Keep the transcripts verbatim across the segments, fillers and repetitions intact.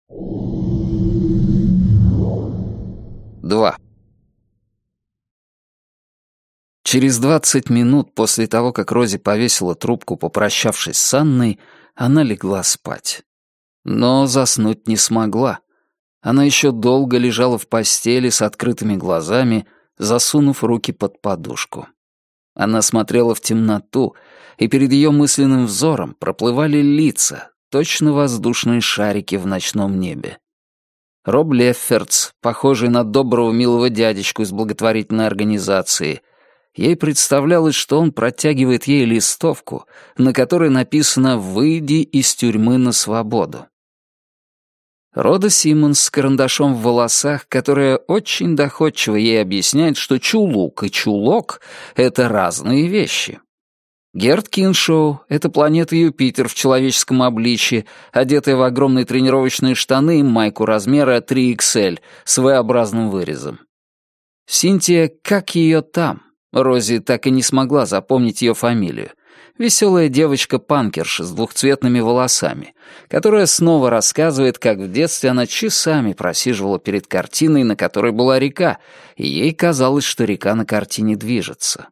Два. Через двадцать минут после того, как Рози повесила трубку, попрощавшись с Анной, она легла спать. Но заснуть не смогла. Она еще долго лежала в постели с открытыми глазами, засунув руки под подушку. Она смотрела в темноту, и перед ее мысленным взором проплывали лица, точно воздушные шарики в ночном небе. Роб Леффертс, похожий на доброго милого дядечку из благотворительной организации. Ей представлялось, что он протягивает ей листовку, на которой написано «Выйди из тюрьмы на свободу». Рода Симмонс с карандашом в волосах, которая очень доходчиво ей объясняет, что чулок и чулок — это разные вещи. Герт Киншоу — это планета Юпитер в человеческом обличье, одетая в огромные тренировочные штаны и майку размера три икс эль с V-образным вырезом. Синтия «Как ее там?» Рози так и не смогла запомнить ее фамилию. Веселая девочка-панкерша с двухцветными волосами, которая снова рассказывает, как в детстве она часами просиживала перед картиной, на которой была река, и ей казалось, что река на картине движется.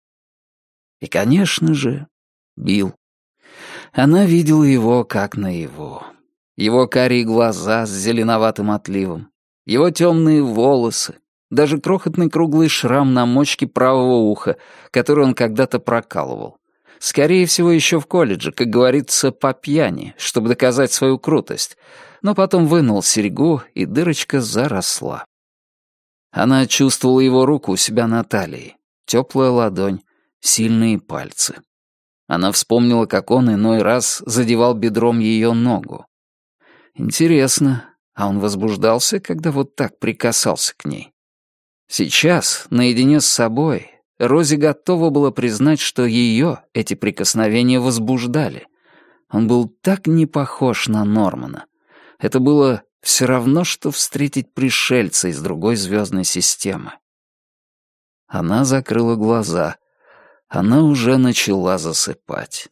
И, конечно же, Билл. Она видела его как наяву. Его карие глаза с зеленоватым отливом, его темные волосы, даже крохотный круглый шрам на мочке правого уха, который он когда-то прокалывал. Скорее всего, еще в колледже, как говорится, по пьяни, чтобы доказать свою крутость, но потом вынул серьгу, и дырочка заросла. Она чувствовала его руку у себя на талии, теплая ладонь, сильные пальцы. Она вспомнила, как он иной раз задевал бедром ее ногу. Интересно, а он возбуждался, когда вот так прикасался к ней? Сейчас, наедине с собой, Рози готова была признать, что ее эти прикосновения возбуждали. Он был так не похож на Нормана. Это было все равно, что встретить пришельца из другой звездной системы. Она закрыла глаза. Она уже начала засыпать.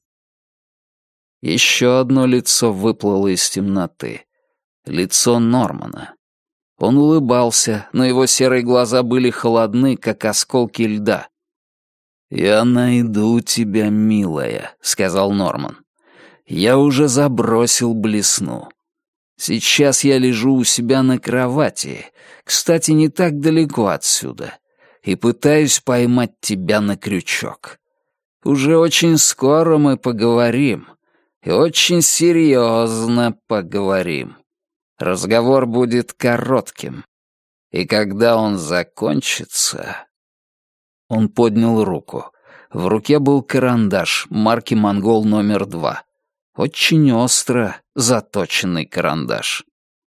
Еще одно лицо выплыло из темноты. Лицо Нормана. Он улыбался, но его серые глаза были холодны, как осколки льда. «Я найду тебя, милая», — сказал Норман. «Я уже забросил блесну. Сейчас я лежу у себя на кровати, кстати, не так далеко отсюда, и пытаюсь поймать тебя на крючок. Уже очень скоро мы поговорим, и очень серьезно поговорим. Разговор будет коротким, и когда он закончится...» Он поднял руку. В руке был карандаш марки «Монгол» номер два. Очень остро заточенный карандаш.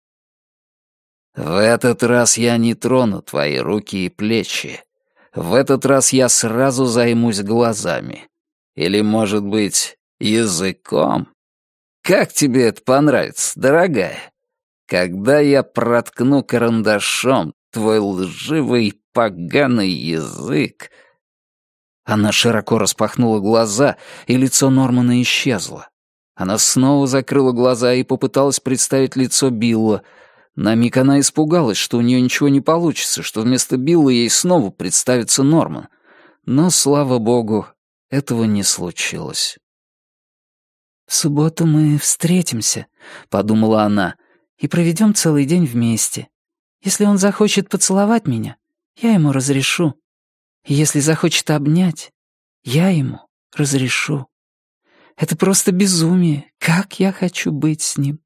«В этот раз я не трону твои руки и плечи. В этот раз я сразу займусь глазами. Или, может быть, языком? Как тебе это понравится, дорогая? Когда я проткну карандашом твой лживый поганый язык...» Она широко распахнула глаза, и лицо Нормана исчезло. Она снова закрыла глаза и попыталась представить лицо Билла. На миг она испугалась, что у нее ничего не получится, что вместо Билла ей снова представится Норман. Но, слава богу, этого не случилось. «В субботу мы встретимся», — подумала она, — «и проведем целый день вместе. Если он захочет поцеловать меня, я ему разрешу. И если захочет обнять, я ему разрешу. Это просто безумие. Как я хочу быть с ним».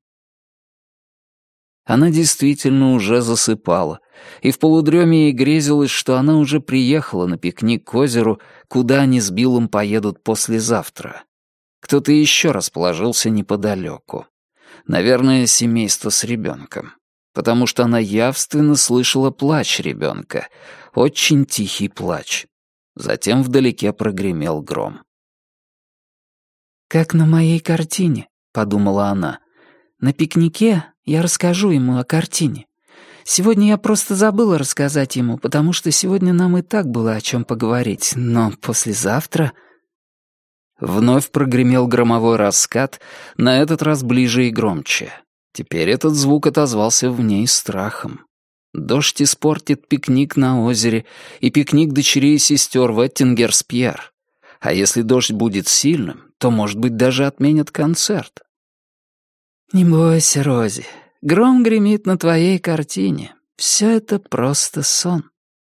Она действительно уже засыпала, и в полудреме ей грезилось, что она уже приехала на пикник к озеру, куда они с Биллом поедут послезавтра. Кто-то еще расположился неподалеку. Наверное, семейство с ребенком. Потому что она явственно слышала плач ребенка, очень тихий плач. Затем вдалеке прогремел гром. «Как на моей картине», — подумала она. «На пикнике я расскажу ему о картине. Сегодня я просто забыла рассказать ему, потому что сегодня нам и так было о чем поговорить, но послезавтра...» Вновь прогремел громовой раскат, на этот раз ближе и громче. Теперь этот звук отозвался в ней страхом. Дождь испортит пикник на озере и пикник дочерей и сестер в Эттингерс-Пьер. А если дождь будет сильным, то, может быть, даже отменят концерт. «Не бойся, Рози. Гром гремит на твоей картине. Все это просто сон».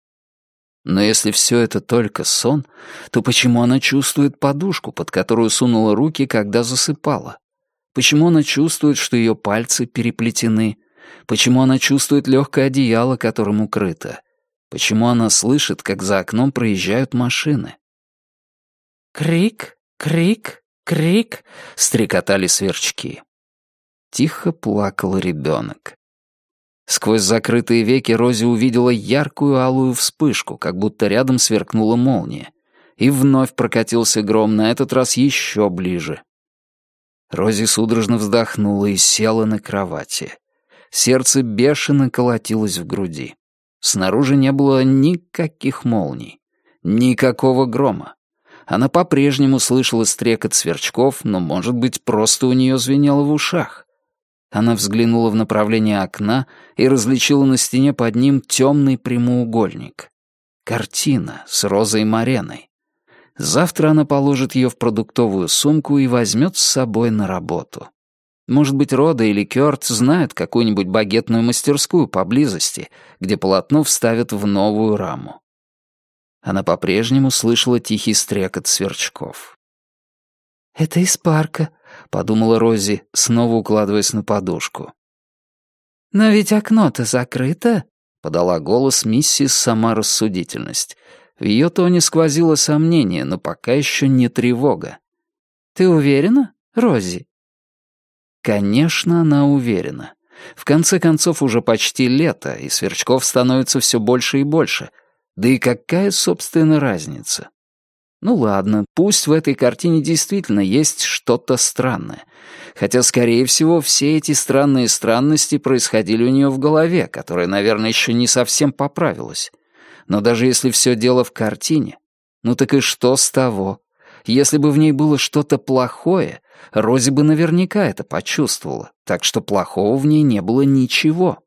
Но если все это только сон, то почему она чувствует подушку, под которую сунула руки, когда засыпала? Почему она чувствует, что ее пальцы переплетены? Почему она чувствует легкое одеяло, которым укрыто? Почему она слышит, как за окном проезжают машины? «Крик, крик, крик», — стрекотали сверчки. Тихо плакал ребенок. Сквозь закрытые веки Рози увидела яркую алую вспышку, как будто рядом сверкнула молния. И вновь прокатился гром, на этот раз еще ближе. Рози судорожно вздохнула и села на кровати. Сердце бешено колотилось в груди. Снаружи не было никаких молний, никакого грома. Она по-прежнему слышала стрекот сверчков, но, может быть, просто у нее звенело в ушах. Она взглянула в направление окна и различила на стене под ним темный прямоугольник. Картина с Розой Мореной. Завтра она положит ее в продуктовую сумку и возьмет с собой на работу. Может быть, Рода или Кёрт знают какую-нибудь багетную мастерскую поблизости, где полотно вставят в новую раму. Она по-прежнему слышала тихий стрекот сверчков. «Это из парка», — подумала Рози, снова укладываясь на подушку. «Но ведь окно-то закрыто», — подала голос миссис сама рассудительность. В ее тоне сквозило сомнение, но пока еще не тревога. «Ты уверена, Рози?» Конечно, она уверена. В конце концов, уже почти лето, и сверчков становится все больше и больше. Да и какая, собственно, разница? Ну ладно, пусть в этой картине действительно есть что-то странное. Хотя, скорее всего, все эти странные странности происходили у нее в голове, которая, наверное, еще не совсем поправилась. Но даже если все дело в картине, ну так и что с того? Если бы в ней было что-то плохое, Рози бы наверняка это почувствовала, так что плохого в ней не было ничего.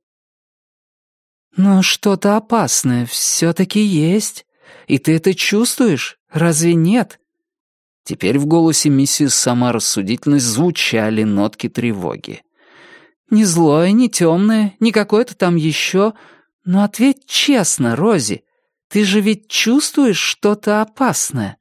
«Но что-то опасное все-таки есть. И ты это чувствуешь? Разве нет?» Теперь в голосе миссис сама рассудительность звучали нотки тревоги. «Не злое, не темное, не какое-то там еще. Но ответь честно, Рози, ты же ведь чувствуешь что-то опасное?»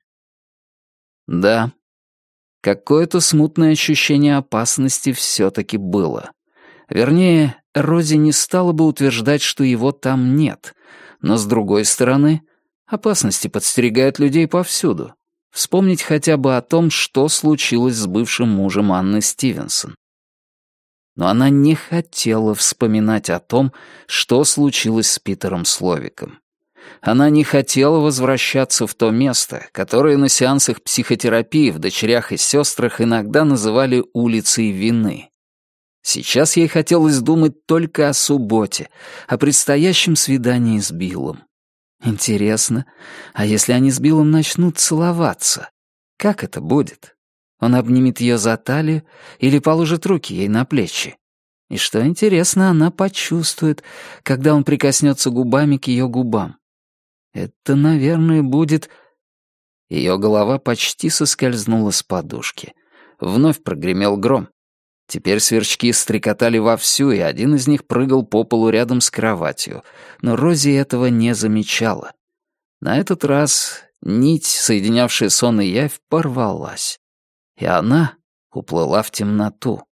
Да, какое-то смутное ощущение опасности все-таки было. Вернее, Рози не стала бы утверждать, что его там нет. Но, с другой стороны, опасности подстерегают людей повсюду. Вспомнить хотя бы о том, что случилось с бывшим мужем Анны Стивенсон. Но она не хотела вспоминать о том, что случилось с Питером Словиком. Она не хотела возвращаться в то место, которое на сеансах психотерапии в «Дочерях и сестрах» иногда называли «улицей вины». Сейчас ей хотелось думать только о субботе, о предстоящем свидании с Биллом. Интересно, а если они с Биллом начнут целоваться, как это будет? Он обнимет ее за талию или положит руки ей на плечи? И что интересно, она почувствует, когда он прикоснется губами к ее губам. Это, наверное, будет... Ее голова почти соскользнула с подушки. Вновь прогремел гром. Теперь сверчки стрекотали вовсю, и один из них прыгал по полу рядом с кроватью, но Рози этого не замечала. На этот раз нить, соединявшая сон и явь, порвалась, и она уплыла в темноту.